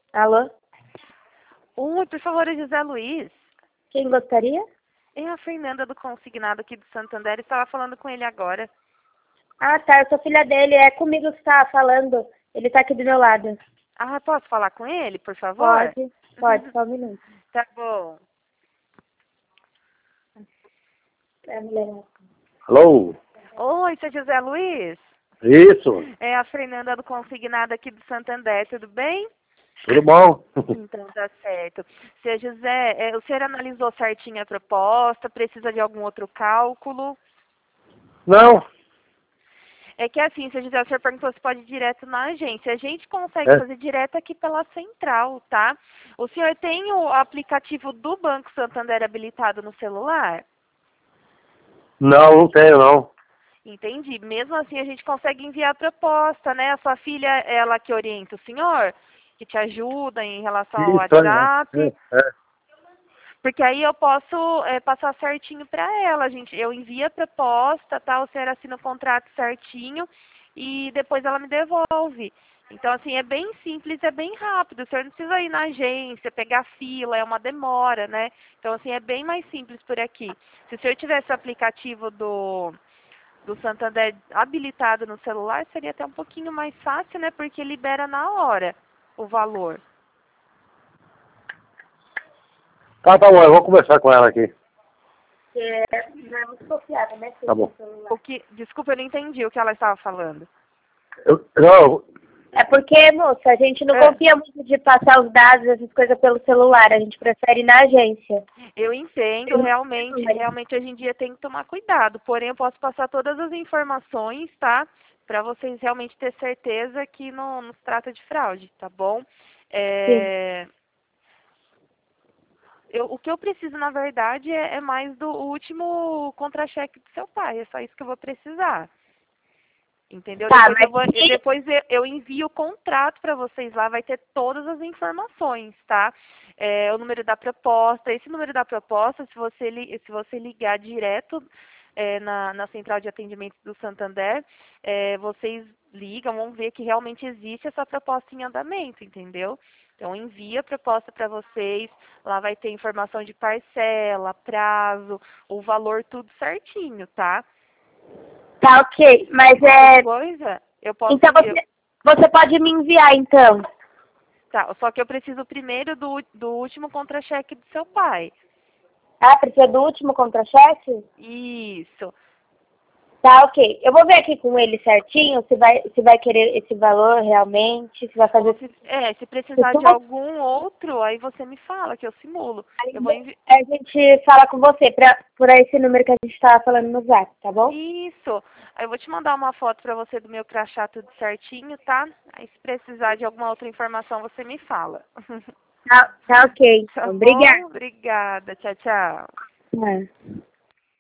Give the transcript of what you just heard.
Alô? Oi, por favor, é José Luiz. Quem gostaria? É a Fernanda do Consignado aqui do Santander. Estava falando com ele agora. Ah, tá. Eu sou filha dele. É comigo que tá falando. Ele tá aqui do meu lado. Ah, posso falar com ele, por favor? Pode, só um minuto. Tá bom. É a mulher. Alô? Oi, seu José Luiz? Isso, É a Fernanda do Consignado aqui do Santander, tudo bem? tudo bom? Então tá certo. Seu José, o senhor analisou certinho a proposta? Precisa de algum outro cálculo? Não, É que assim, seu José, o senhor perguntou se pode ir direto na agência. A gente consegue fazer direto aqui pela central, tá? O senhor tem o aplicativo do Banco Santander habilitado no celular? não tenho não. Entendi. Mesmo assim, a gente consegue enviar a proposta, né? A sua filha, ela que orienta o senhor, que te ajuda em relação ao Isso, WhatsApp. é. Porque aí eu posso passar certinho para ela, gente. Eu envio a proposta, tá? O senhor assina o contrato certinho e depois ela me devolve. Então, assim, é bem simples, é bem rápido. O senhor não precisa ir na agência, pegar fila, é uma demora, né? Então, assim, é bem mais simples por aqui. Se o senhor tivesse o aplicativo do Santander habilitado no celular, seria até um pouquinho mais fácil, né? Porque libera na hora o valor. Tá bom, eu vou conversar com ela aqui. Não é muito confiável, né? Tá bom. Desculpa, eu não entendi o que ela estava falando. Não, É porque, moça, a gente não confia muito de passar os dados, essas coisas pelo celular. A gente prefere ir na agência. Eu entendo, realmente hoje em dia tem que tomar cuidado. Porém, eu posso passar todas as informações, tá? Para vocês realmente ter certeza que não se trata de fraude, tá bom? Sim. O que eu preciso, na verdade, é mais do último contra-cheque do seu pai. É só isso que eu vou precisar. Entendeu? Tá, Depois eu envio o contrato para vocês lá, vai ter todas as informações, tá? O número da proposta. Esse número da proposta, se você ligar direto na central de atendimento do Santander, vocês ligam, vão ver que realmente existe essa proposta em andamento, entendeu? Então, envia a proposta para vocês, lá vai ter informação de parcela, prazo, o valor, tudo certinho, tá? Tá, ok. Mas Coisa, eu posso... Então você pode me enviar, então. Tá, só que eu preciso primeiro do último contra-cheque do seu pai. Ah, precisa do último contra-cheque? Isso. Tá, ok. Eu vou ver aqui com ele certinho se vai querer esse valor realmente, se vai fazer... Se precisar de algum outro, aí você me fala que eu simulo. A gente fala com você por esse número que a gente tava falando no Zap, tá bom? Isso. Aí eu vou te mandar uma foto pra você do meu crachá tudo certinho, tá? Aí se precisar de alguma outra informação, você me fala. Tá ok. Tá Obrigada. bom? Obrigada. Tchau, tchau.